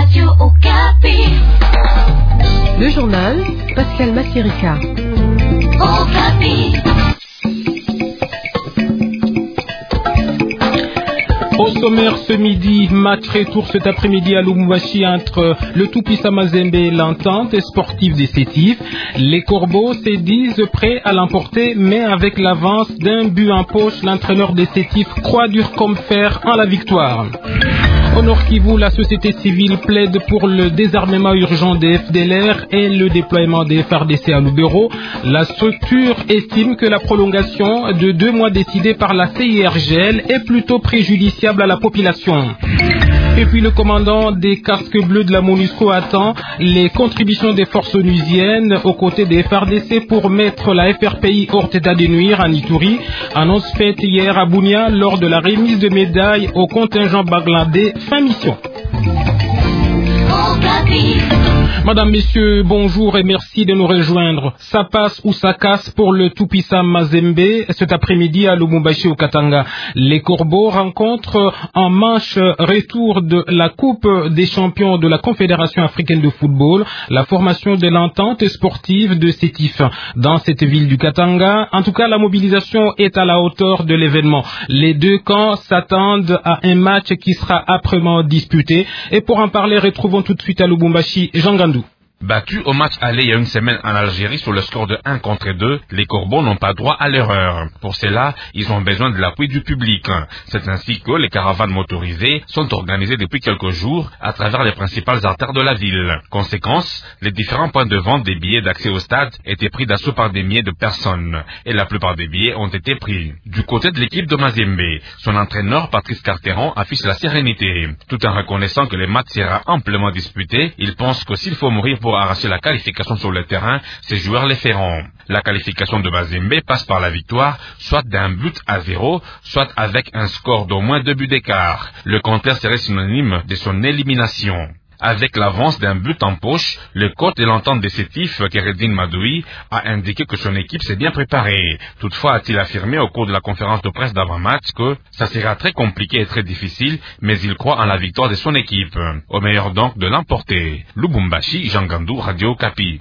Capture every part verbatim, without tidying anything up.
Radio Okapi. Le journal, Pascal Massirica. Okapi. Au sommaire ce midi, match retour cet après-midi à Lubumbashi entre le Tout-Puissant Mazembe et l'Entente sportive des Sétifs. Les Corbeaux se disent prêts à l'emporter, mais avec l'avance d'un but en poche, l'entraîneur des Sétifs croit dur comme fer en la victoire. Au Nord Kivu, la société civile plaide pour le désarmement urgent des F D L R et le déploiement des F R D C à Lubero. La structure estime que la prolongation de deux mois décidée par la C I R G L est plutôt préjudiciable à la population. Et puis le commandant des casques bleus de la MONUSCO attend les contributions des forces onusiennes aux côtés des F R D C pour mettre la F R P I hors état de nuire en Ituri. Annonce faite hier à Bunia lors de la remise de médailles au contingent bangladais fin mission. Madame, Messieurs, bonjour et merci de nous rejoindre. Ça passe ou ça casse pour le tout-puissant Mazembe cet après-midi à Lubumbashi au Katanga. Les Corbeaux rencontrent en manche retour de la Coupe des champions de la Confédération africaine de football, la formation de l'entente sportive de Sétif. Dans cette ville du Katanga, en tout cas, la mobilisation est à la hauteur de l'événement. Les deux camps s'attendent à un match qui sera âprement disputé. Et pour en parler, retrouvons tout de suite à Lubumbashi Jean Gandou. Battus au match aller il y a une semaine en Algérie sur le score de un contre deux, les Corbeaux n'ont pas droit à l'erreur. Pour cela, ils ont besoin de l'appui du public. C'est ainsi que les caravanes motorisées sont organisées depuis quelques jours à travers les principales artères de la ville. Conséquence, les différents points de vente des billets d'accès au stade étaient pris d'assaut par des milliers de personnes. Et la plupart des billets ont été pris. Du côté de l'équipe de Mazembe, son entraîneur Patrice Carteron affiche la sérénité. Tout en reconnaissant que le match sera amplement disputé, il pense que s'il faut mourir pour arracher la qualification sur le terrain, ces joueurs les feront. La qualification de Mazembe passe par la victoire, soit d'un but à zéro, soit avec un score d'au moins deux buts d'écart. Le contraire serait synonyme de son élimination. Avec l'avance d'un but en poche, le coach de l'entente des Sétifs, Keredine Madoui, a indiqué que son équipe s'est bien préparée. Toutefois, a-t-il affirmé au cours de la conférence de presse d'avant-match que ça sera très compliqué et très difficile, mais il croit en la victoire de son équipe. Au meilleur donc de l'emporter. Lubumbashi, Jean Gandou, Radio Okapi.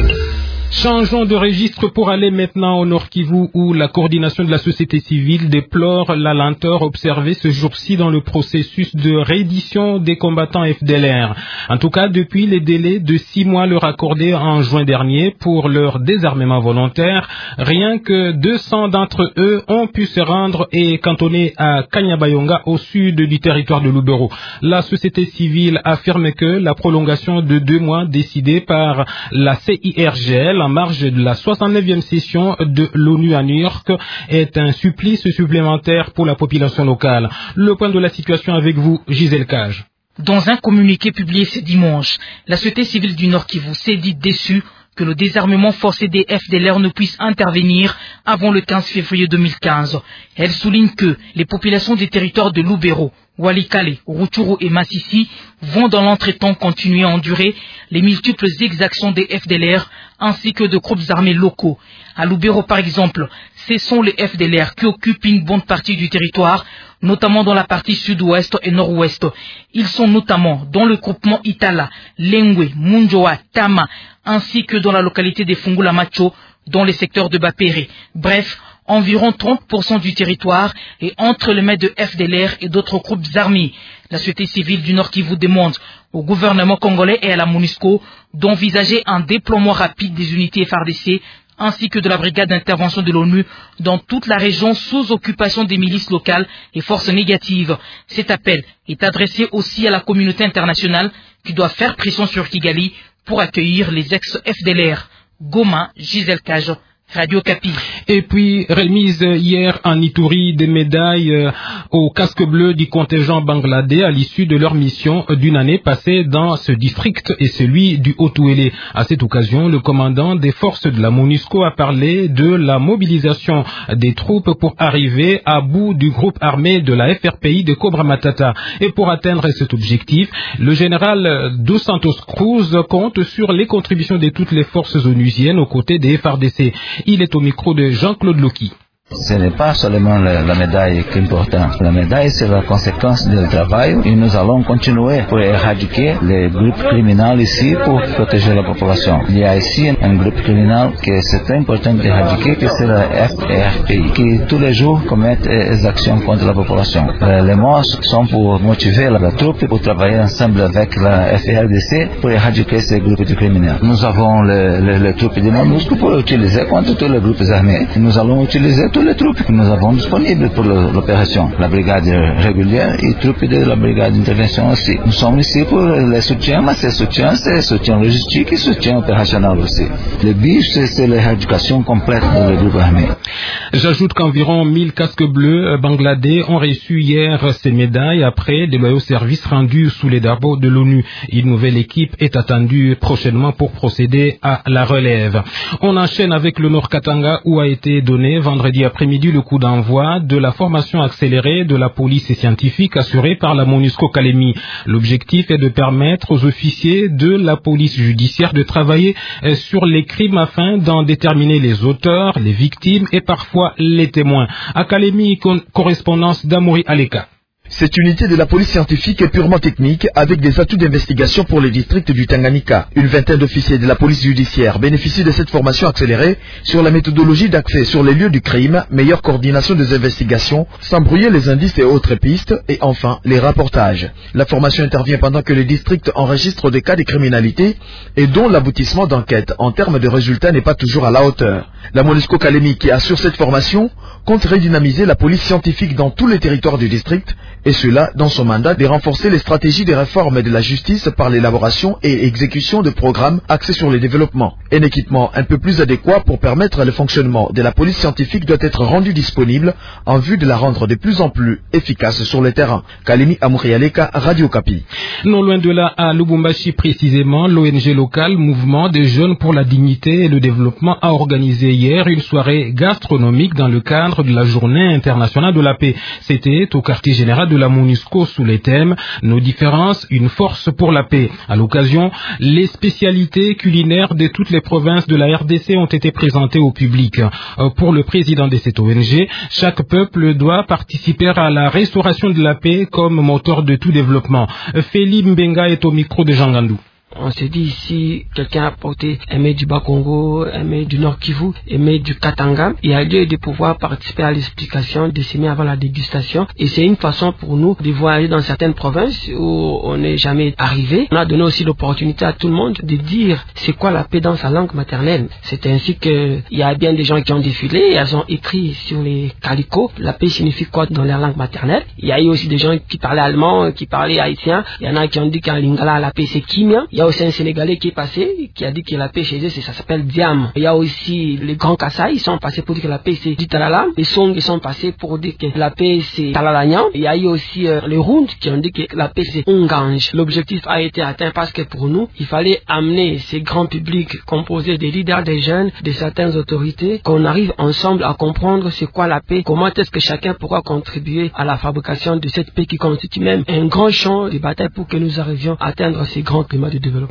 Changeons de registre pour aller maintenant au Nord Kivu où la coordination de la société civile déplore la lenteur observée ce jour-ci dans le processus de réédition des combattants F D L R. En tout cas, depuis les délais de six mois leur accordés en juin dernier pour leur désarmement volontaire, rien que deux cents d'entre eux ont pu se rendre et cantonner à Kanyabayonga au sud du territoire de Lubero. La société civile affirme que la prolongation de deux mois décidée par la C I R G L en marge de la soixante-neuvième session de l'ONU à New York est un supplice supplémentaire pour la population locale. Le point de la situation avec vous, Gisèle Cage. Dans un communiqué publié ce dimanche, la société civile du Nord Kivu s'est dit déçue que le désarmement forcé des F D L R ne puisse intervenir avant le quinze février deux mille quinze. Elle souligne que les populations des territoires de Lubero, Walikale, Rutshuru et Masisi vont dans l'entretemps continuer à endurer les multiples exactions des F D L R ainsi que de groupes armés locaux. À Lubero par exemple, ce sont les F D L R qui occupent une bonne partie du territoire, notamment dans la partie sud-ouest et nord-ouest. Ils sont notamment dans le groupement Itala, Lengwe, Munjoa, Tama, ainsi que dans la localité des Fungula Macho, dans les secteurs de Bapere. Bref, environ trente pour cent du territoire est entre les mains de F D L R et d'autres groupes armés. La société civile du Nord Kivu demande au gouvernement congolais et à la MONUSCO d'envisager un déploiement rapide des unités F R D C ainsi que de la brigade d'intervention de l'ONU dans toute la région sous occupation des milices locales et forces négatives. Cet appel est adressé aussi à la communauté internationale qui doit faire pression sur Kigali pour accueillir les ex-F D L R. Goma, Gisèle Cage, Radio Okapi. Et puis, remise hier en Ituri des médailles euh, au casque bleu du contingent bangladais à l'issue de leur mission d'une année passée dans ce district et celui du Haut-Ouélé. À cette occasion, le commandant des forces de la MONUSCO a parlé de la mobilisation des troupes pour arriver à bout du groupe armé de la F R P I de Cobra Matata. Et pour atteindre cet objectif, le général Dos Santos Cruz compte sur les contributions de toutes les forces onusiennes aux côtés des F R D C. Il est au micro de Jean-Claude Loki. Ce n'est pas seulement la, la médaille qui est importante. La médaille, c'est la conséquence du travail et nous allons continuer pour éradiquer les groupes criminels ici pour protéger la population. Il y a ici un groupe criminel que c'est important d'éradiquer, que c'est la F R P I, qui tous les jours commettent des actions contre la population. Les mots sont pour motiver la troupe pour travailler ensemble avec la F R D C pour éradiquer ces groupes de criminels. Nous avons les, les, les troupes de MONUSCO pour utiliser contre tous les groupes armés. Nous allons utiliser toutes les troupes que nous avons disponibles pour l'opération. La brigade régulière et les troupes de la brigade d'intervention aussi. Nous sommes ici pour le soutien, mais ce soutien, c'est soutien logistique et soutien opérationnel aussi. Le but, c'est l'éradication complète des groupes armés. J'ajoute qu'environ mille casques bleus bangladais ont reçu hier ces médailles après des loyaux services rendus sous les drapeaux de l'ONU. Une nouvelle équipe est attendue prochainement pour procéder à la relève. On enchaîne avec le Nord Katanga où a été donné vendredi après-midi le coup d'envoi de la formation accélérée de la police scientifique assurée par la MONUSCO Kalemi. L'objectif est de permettre aux officiers de la police judiciaire de travailler sur les crimes afin d'en déterminer les auteurs, les victimes et parfois les témoins. À Kalemi, correspondance d'Amouri Aleka. Cette unité de la police scientifique est purement technique avec des atouts d'investigation pour les districts du Tanganyika. Une vingtaine d'officiers de la police judiciaire bénéficient de cette formation accélérée sur la méthodologie d'accès sur les lieux du crime, meilleure coordination des investigations, sans brouiller les indices et autres pistes, et enfin les rapportages. La formation intervient pendant que les districts enregistrent des cas de criminalité et dont l'aboutissement d'enquête en termes de résultats n'est pas toujours à la hauteur. La MONUSCO Kalemi qui assure cette formation compte redynamiser la police scientifique dans tous les territoires du district et cela dans son mandat de renforcer les stratégies de réforme de la justice par l'élaboration et exécution de programmes axés sur le développement. Un équipement un peu plus adéquat pour permettre le fonctionnement de la police scientifique doit être rendu disponible en vue de la rendre de plus en plus efficace sur le terrain. Kalemi Amourialeka, Radio Kapi. Non loin de là, à Lubumbashi précisément, l'O N G local Mouvement des Jeunes pour la Dignité et le Développement a organisé hier une soirée gastronomique dans le cadre de la Journée internationale de la paix. C'était au quartier général de la MONUSCO sous les thèmes « Nos différences, une force pour la paix ». À l'occasion, les spécialités culinaires de toutes les provinces de la R D C ont été présentées au public. Pour le président de cette O N G, chaque peuple doit participer à la restauration de la paix comme moteur de tout développement. Félix Mbenga est au micro de Jean Gandou. On s'est dit ici, quelqu'un a porté un mets du Bas-Congo, un mets du Nord Kivu, un mets du Katanga. Il y a lieu de pouvoir participer à l'explication des semis avant la dégustation. Et c'est une façon pour nous de voyager dans certaines provinces où on n'est jamais arrivé. On a donné aussi l'opportunité à tout le monde de dire c'est quoi la paix dans sa langue maternelle. C'est ainsi qu'il y a bien des gens qui ont défilé et elles ont écrit sur les calicots la paix signifie quoi dans leur langue maternelle. Il y a eu aussi des gens qui parlaient allemand, qui parlaient haïtien. Il y en a qui ont dit qu'en lingala la paix c'est kimia. Il y a aussi un Sénégalais qui est passé, qui a dit que la paix chez eux, ça s'appelle Diam. Il y a aussi les grands Kassai, ils sont passés pour dire que la paix c'est Ditalala. Les Song, ils sont passés pour dire que la paix c'est Talalagnan. Il y a eu aussi euh, les Round qui ont dit que la paix c'est Ongange. L'objectif a été atteint parce que pour nous, il fallait amener ces grands publics composés des leaders des jeunes, de certaines autorités, qu'on arrive ensemble à comprendre c'est quoi la paix, comment est-ce que chacun pourra contribuer à la fabrication de cette paix qui constitue même un grand champ de bataille pour que nous arrivions à atteindre ces grands climats de développement.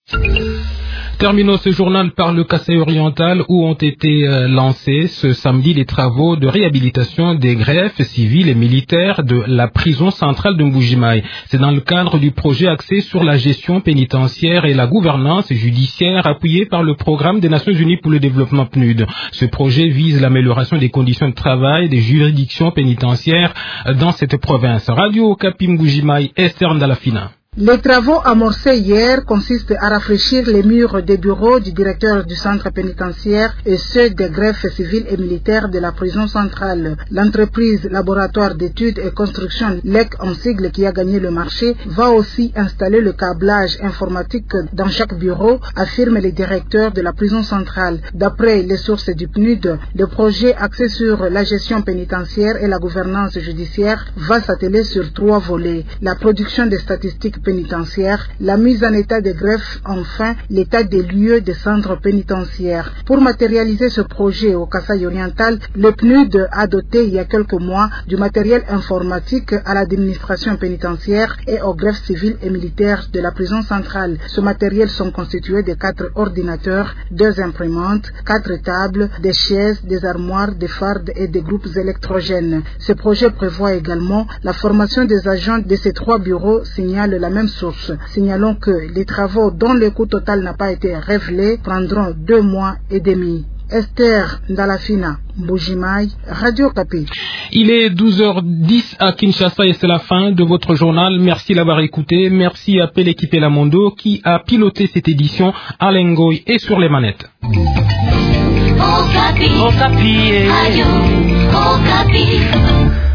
Terminons ce journal par le Kasaï oriental où ont été euh, lancés ce samedi les travaux de réhabilitation des greffes civiles et militaires de la prison centrale de Mbujimaï. C'est dans le cadre du projet axé sur la gestion pénitentiaire et la gouvernance judiciaire appuyé par le programme des Nations Unies pour le développement P N U D. Ce projet vise l'amélioration des conditions de travail des juridictions pénitentiaires dans cette province. Radio Okapi Mbujimaï, Esther Ndalafina. Les travaux amorcés hier consistent à rafraîchir les murs des bureaux du directeur du centre pénitentiaire et ceux des greffes civiles et militaires de la prison centrale. L'entreprise Laboratoire d'études et construction L E C en sigle qui a gagné le marché va aussi installer le câblage informatique dans chaque bureau, affirme le directeur de la prison centrale. D'après les sources du P N U D, le projet axé sur la gestion pénitentiaire et la gouvernance judiciaire va s'atteler sur trois volets. La production des statistiques district pénitentiaire, la mise en état de greffe, enfin l'état des lieux des centres pénitentiaires. Pour matérialiser ce projet au Kasaï oriental, le P N U D a doté il y a quelques mois du matériel informatique à l'administration pénitentiaire et aux greffes civiles et militaires de la prison centrale. Ce matériel sont constitués de quatre ordinateurs, deux imprimantes, quatre tables, des chaises, des armoires, des fardes et des groupes électrogènes. Ce projet prévoit également la formation des agents de ces trois bureaux, signale la même source. Signalons que les travaux dont le coût total n'a pas été révélé prendront deux mois et demi. Esther Ndalafina, Mbujimai, Radio Kapi. Il est douze heures dix à Kinshasa et c'est la fin de votre journal. Merci d'avoir écouté. Merci à Péléquipe Lamondo qui a piloté cette édition à Lengoy et sur les manettes. Okapi. Okapi. Radio Okapi.